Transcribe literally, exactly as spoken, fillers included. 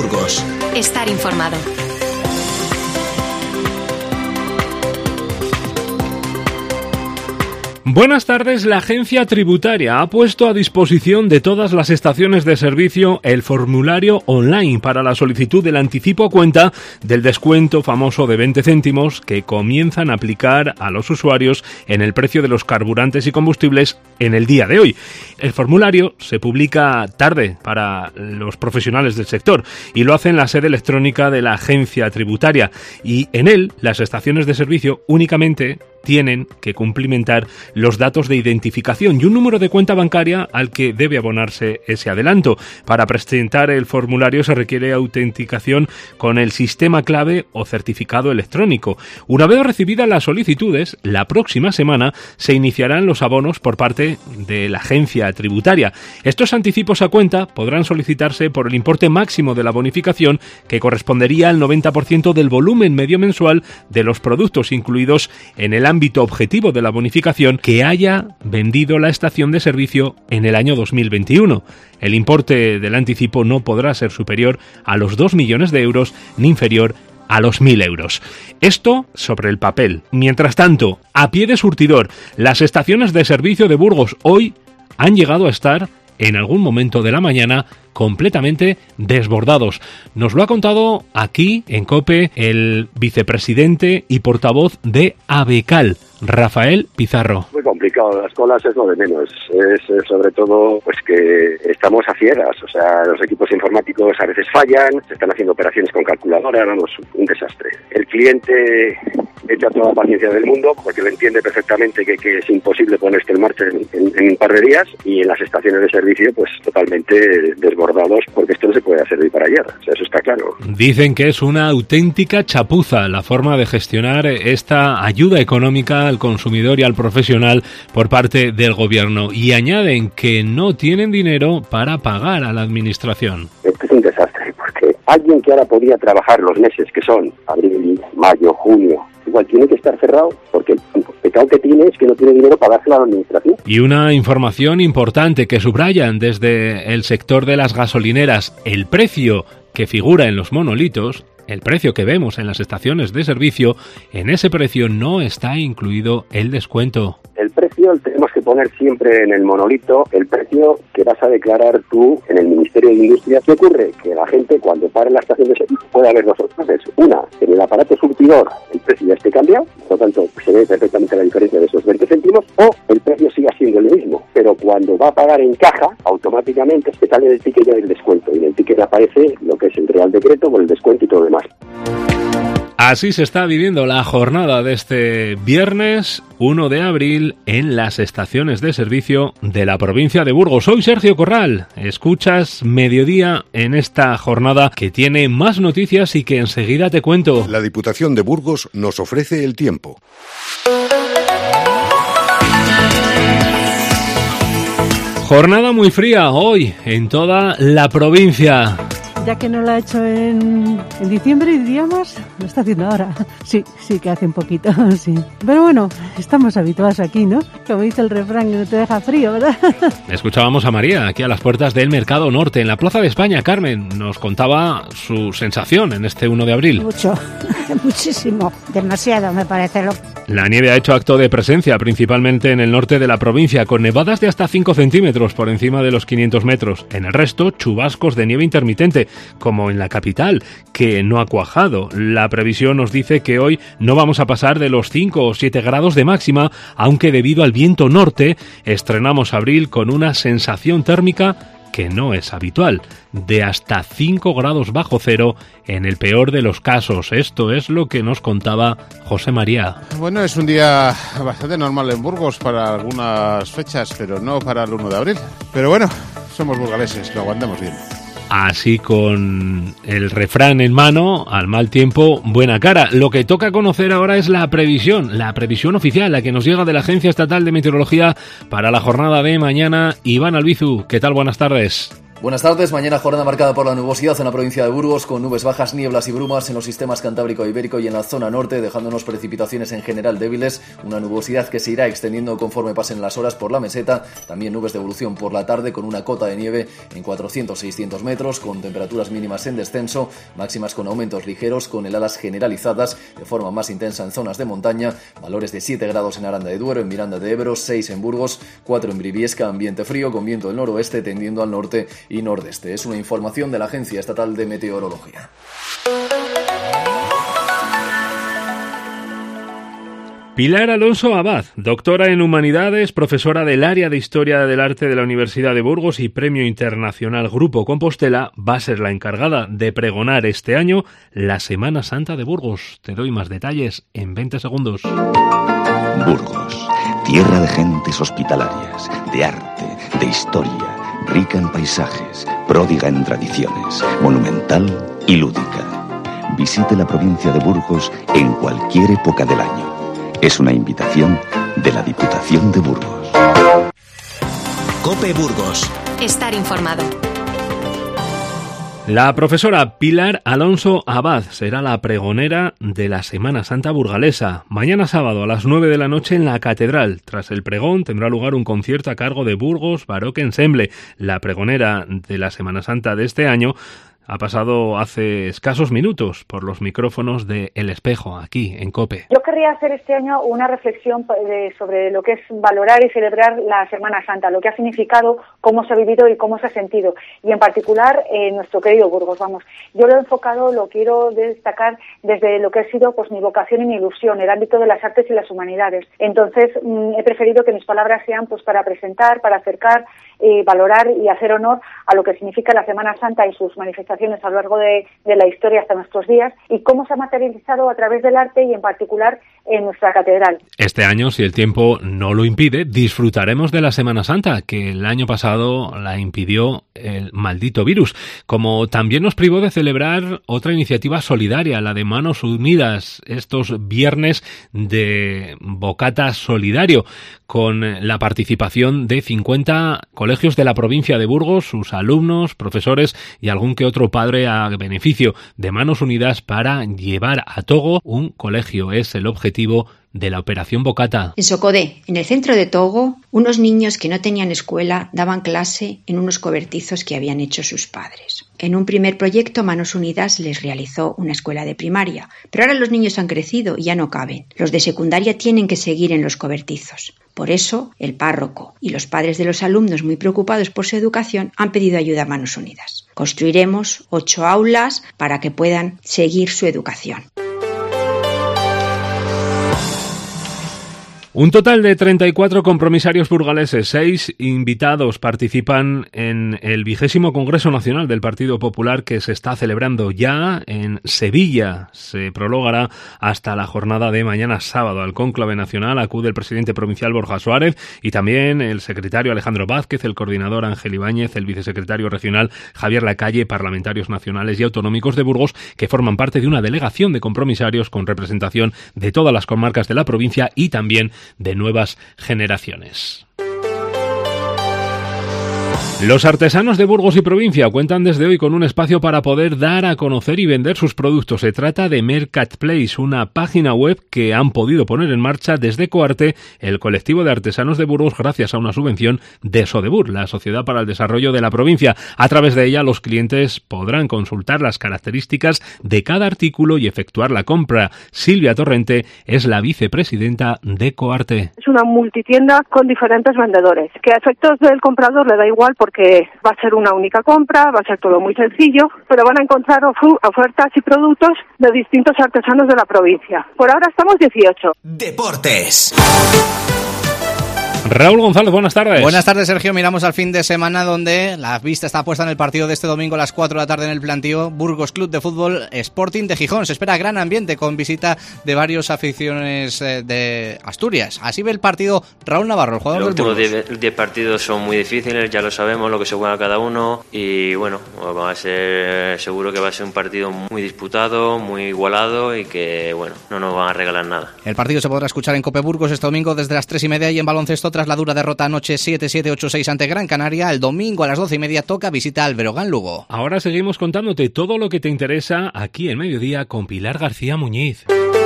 Burgos. Estar informado. Buenas tardes. La Agencia Tributaria ha puesto a disposición de todas las estaciones de servicio el formulario online para la solicitud del anticipo a cuenta del descuento famoso de veinte céntimos que comienzan a aplicar a los usuarios en el precio de los carburantes y combustibles en el día de hoy. El formulario se publica tarde para los profesionales del sector y lo hace en la sede electrónica de la Agencia Tributaria, y en él las estaciones de servicio únicamente tienen que cumplimentar los datos de identificación y un número de cuenta bancaria al que debe abonarse ese adelanto. Para presentar el formulario se requiere autenticación con el sistema clave o certificado electrónico. Una vez recibidas las solicitudes, la próxima semana se iniciarán los abonos por parte de la Agencia Tributaria. Estos anticipos a cuenta podrán solicitarse por el importe máximo de la bonificación, que correspondería al noventa por ciento del volumen medio mensual de los productos incluidos en el ámbito objetivo de la bonificación que haya vendido la estación de servicio en el año dos mil veintiuno. El importe del anticipo no podrá ser superior a los dos millones de euros ni inferior a los mil euros. Esto sobre el papel. Mientras tanto, a pie de surtidor, las estaciones de servicio de Burgos hoy han llegado a estar en algún momento de la mañana completamente desbordados. Nos lo ha contado aquí en COPE el vicepresidente y portavoz de ABECAL, Rafael Pizarro. Muy complicado, las colas es lo de menos, es, es sobre todo pues que estamos a ciegas, o sea, los equipos informáticos a veces fallan, se están haciendo operaciones con calculadora, vamos, un desastre. El cliente echa toda la paciencia del mundo porque lo entiende perfectamente que, que es imposible ponerse en marcha en, en, en un par de días, y en las estaciones de servicio pues totalmente desbordados porque esto no se puede servir para ayer, o sea, eso está claro. Dicen que es una auténtica chapuza la forma de gestionar esta ayuda económica al consumidor y al profesional por parte del gobierno, y añaden que no tienen dinero para pagar a la administración. Esto es un desastre porque alguien que ahora podría trabajar los meses que son abril, mayo, junio, igual tiene que estar cerrado porque el pecado que tiene es que no tiene dinero para dárselo a la administración. Y una información importante que subrayan desde el sector de las gasolineras: el precio que figura en los monolitos, el precio que vemos en las estaciones de servicio, en ese precio no está incluido el descuento. El precio tenemos que poner siempre en el monolito el precio que vas a declarar tú en el Ministerio de Industria. ¿Qué ocurre? Que la gente, cuando pare en la estación de servicio, puede haber dos opciones. Una, que en el aparato surtidor el precio ya esté cambiado, por lo tanto se ve perfectamente la diferencia de esos veinte céntimos, o el precio siga siendo el mismo, pero cuando va a pagar en caja, automáticamente se sale del ticket ya del descuento, y en el ticket aparece lo que es el Real Decreto con el descuento y todo lo demás. Así se está viviendo la jornada de este viernes uno de abril en las estaciones de servicio de la provincia de Burgos. Soy Sergio Corral, escuchas Mediodía en esta jornada que tiene más noticias y que enseguida te cuento. La Diputación de Burgos nos ofrece el tiempo. Jornada muy fría hoy en toda la provincia. Ya que no lo ha hecho en, en diciembre, diríamos, lo está haciendo ahora. Sí, sí que hace un poquito, sí. Pero bueno, estamos habituados aquí, ¿no? Como dice el refrán, no te deja frío, ¿verdad? Escuchábamos a María aquí a las puertas del Mercado Norte, en la Plaza de España. Carmen nos contaba su sensación en este uno de abril. Mucho, muchísimo, demasiado me parece. Lo... La nieve ha hecho acto de presencia, principalmente en el norte de la provincia, con nevadas de hasta cinco centímetros por encima de los quinientos metros. En el resto, chubascos de nieve intermitente, como en la capital, que no ha cuajado. La previsión nos dice que hoy no vamos a pasar de los cinco o siete grados de máxima, aunque debido al viento norte estrenamos abril con una sensación térmica que no es habitual, de hasta cinco grados bajo cero en el peor de los casos. Esto es lo que nos contaba José María. Bueno, es un día bastante normal en Burgos para algunas fechas, pero no para el uno de abril. Pero bueno, somos burgaleses, lo aguantamos bien. Así, con el refrán en mano, al mal tiempo, buena cara. Lo que toca conocer ahora es la previsión, la previsión oficial, la que nos llega de la Agencia Estatal de Meteorología para la jornada de mañana. Iván Albizu, ¿qué tal? Buenas tardes. Buenas tardes, mañana jornada marcada por la nubosidad en la provincia de Burgos, con nubes bajas, nieblas y brumas en los sistemas cantábrico e ibérico y en la zona norte, dejándonos precipitaciones en general débiles, una nubosidad que se irá extendiendo conforme pasen las horas por la meseta, también nubes de evolución por la tarde con una cota de nieve en cuatrocientos a seiscientos metros, con temperaturas mínimas en descenso, máximas con aumentos ligeros, con heladas generalizadas de forma más intensa en zonas de montaña, valores de siete grados en Aranda de Duero, en Miranda de Ebro, seis en Burgos, cuatro en Briviesca, ambiente frío con viento del noroeste tendiendo al norte y nordeste. Es una información de la Agencia Estatal de Meteorología. Pilar Alonso Abad, doctora en Humanidades, profesora del área de Historia del Arte de la Universidad de Burgos y Premio Internacional Grupo Compostela, va a ser la encargada de pregonar este año la Semana Santa de Burgos. Te doy más detalles en veinte segundos. Burgos, tierra de gentes hospitalarias, de arte, de historia, rica en paisajes, pródiga en tradiciones, monumental y lúdica. Visite la provincia de Burgos en cualquier época del año. Es una invitación de la Diputación de Burgos. COPE Burgos. Estar informado. La profesora Pilar Alonso Abad será la pregonera de la Semana Santa burgalesa. Mañana sábado a las nueve de la noche en la Catedral. Tras el pregón tendrá lugar un concierto a cargo de Burgos Baroque Ensemble. La pregonera de la Semana Santa de este año ha pasado hace escasos minutos por los micrófonos de El Espejo, aquí en COPE. Yo querría hacer este año una reflexión de, sobre lo que es valorar y celebrar la Semana Santa, lo que ha significado, cómo se ha vivido y cómo se ha sentido. Y en particular, eh, nuestro querido Burgos, vamos. Yo lo he enfocado, lo quiero destacar desde lo que ha sido pues mi vocación y mi ilusión, el ámbito de las artes y las humanidades. Entonces, mmm, he preferido que mis palabras sean pues para presentar, para acercar, eh, valorar y hacer honor a lo que significa la Semana Santa y sus manifestaciones a lo largo de, de la historia hasta nuestros días y cómo se ha materializado a través del arte y en particular en nuestra catedral. Este año, si el tiempo no lo impide, disfrutaremos de la Semana Santa, que el año pasado la impidió el maldito virus, como también nos privó de celebrar otra iniciativa solidaria, la de Manos Unidas, estos viernes de Bocata Solidario, con la participación de cincuenta colegios de la provincia de Burgos, sus alumnos, profesores y algún que otro padre a beneficio de Manos Unidas para llevar a Togo un colegio. Es el objetivo de la Operación Bocata. En Socodé, en el centro de Togo, unos niños que no tenían escuela daban clase en unos cobertizos que habían hecho sus padres. En un primer proyecto, Manos Unidas les realizó una escuela de primaria, pero ahora los niños han crecido y ya no caben. Los de secundaria tienen que seguir en los cobertizos. Por eso, el párroco y los padres de los alumnos, muy preocupados por su educación, han pedido ayuda a Manos Unidas. Construiremos ocho aulas para que puedan seguir su educación. Un total de treinta y cuatro compromisarios burgaleses, seis invitados, participan en el vigésimo Congreso Nacional del Partido Popular que se está celebrando ya en Sevilla. Se prolongará hasta la jornada de mañana sábado. Al cónclave nacional acude el presidente provincial Borja Suárez y también el secretario Alejandro Vázquez, el coordinador Ángel Ibáñez, el vicesecretario regional Javier Lacalle, parlamentarios nacionales y autonómicos de Burgos que forman parte de una delegación de compromisarios con representación de todas las comarcas de la provincia y también de nuevas generaciones. Los artesanos de Burgos y provincia cuentan desde hoy con un espacio para poder dar a conocer y vender sus productos. Se trata de Mercatplace, una página web que han podido poner en marcha desde Coarte el colectivo de artesanos de Burgos gracias a una subvención de Sodebur, la Sociedad para el Desarrollo de la Provincia. A través de ella los clientes podrán consultar las características de cada artículo y efectuar la compra. Silvia Torrente es la vicepresidenta de Coarte. Es una multitienda con diferentes vendedores, que a efectos del comprador le da igual porque va a ser una única compra, va a ser todo muy sencillo, pero van a encontrar of- ofertas y productos de distintos artesanos de la provincia. Por ahora estamos dieciocho. Deportes. Raúl González, buenas tardes. Buenas tardes, Sergio. Miramos al fin de semana donde la vista está puesta en el partido de este domingo a las cuatro de la tarde en el plantío Burgos Club de Fútbol Sporting de Gijón. Se espera gran ambiente con visita de varios aficiones de Asturias. Así ve el partido Raúl Navarro, el jugador del Burgos. Los últimos diez partidos son muy difíciles, ya lo sabemos, lo que se juega cada uno y bueno, va a ser, seguro que va a ser un partido muy disputado, muy igualado y que bueno, no nos van a regalar nada. El partido se podrá escuchar en COPE Burgos este domingo desde las tres y media y en baloncesto tras la dura derrota anoche siete siete ocho seis ante Gran Canaria. El domingo a las doce y media toca visita al Breogán Lugo. Ahora seguimos contándote todo lo que te interesa aquí en Mediodía con Pilar García Muñiz.